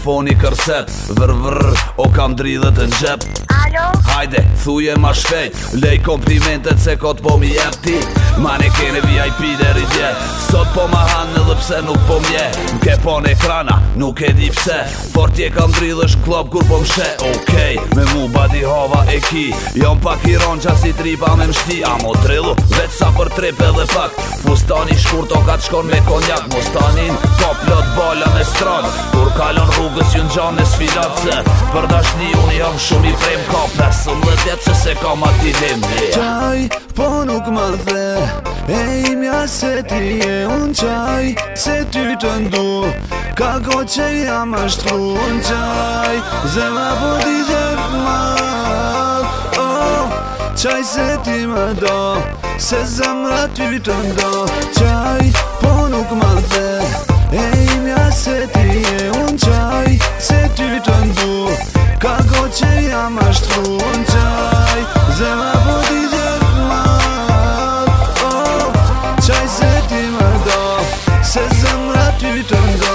telefoni kërset. Vër, o kam dridhet në gjep. Alo? Hajde, thuje ma shpejt. Lej komplimentet se kot po mi jep ti. Ma ne kene VIP deri dje. Sot po ma hanë edhe pse nuk po mje. M'ke po në ekrana, nuk e di pse. Fort je kam dridhesh klop kur po m'she. Okej, me mu badi hava e ki. Jom pak i ron qa si tripa me mshti. Amo drillu, vet sa për trip edhe pak. Fustani shkurt o ka t'shkon me konjak. Mustanin, po plot bala me stran. Kur kalon rrugës ju n'gjan e sfilat se për dashni unë jam shumë i prem. Ka 15 jet që se kam ati dimri. Qaj, po nuk ma the e imja se ti e unë qaj, se ty të ndu. Ka ko që jam ashtru unë qaj, zema po t'i gjep mal. Oh, qaj se ti më do, se zemra ty të ndo. Qaj, po nuk ma the e imja se ti e unë qaj, se ty të ndu. Ka ko që jam ashtru unë qaj, zema po t'i gjep mal. Oh, qaj se ti më do, se zemra ty të ndo.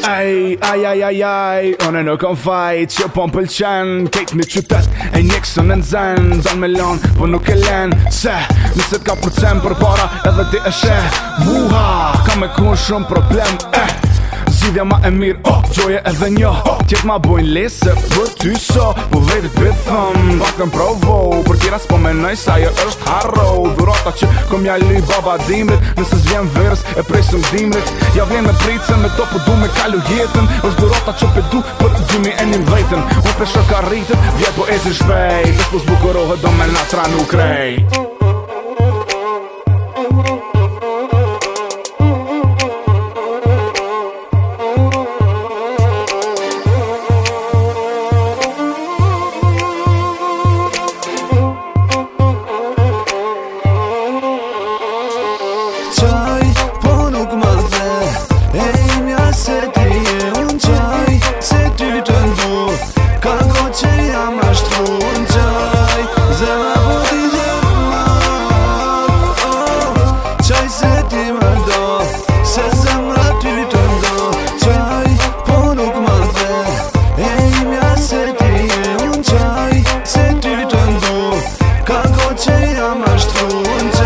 Aj, unë nuk kom fajt që po m'pëlqen. Kejt në qytet e njekësën në nxen. Don me lon, po nuk e len. Se, nëse t'ka përcen për para edhe ti e sheh. Muha, ka me kun shumë problem. Zidhja ma e mirë, gjoje edhe njo. Tjetë ma bojnë lesë, për ty so. Po vetit bithëm, bakën provo. Për tjera s'po menoj sa jo është harro. Dhurata që kom ja luj baba dimrit. Nëse s'vjen verës e presëm dimrit. Ja vjen me pritëse, me to po du me kalu jetën. është dhurata që pedu për 2019. Unë pesho ka rritën, vjet po ezi shpejt.Ës po zbukurohet do me natra nuk krejt. Qaj, po nuk ma the e imja se ti e unë qaj, se ty të ndu. Ka ko që jam ashtru unë qaj, zema po t'i gjep mal. Oh, qaj se ti më do, se zemra ty të ndo. Qaj, po nuk ma the e imja se ti e unë qaj, se ty të ndu. Ka ko që jam ashtru unë qaj.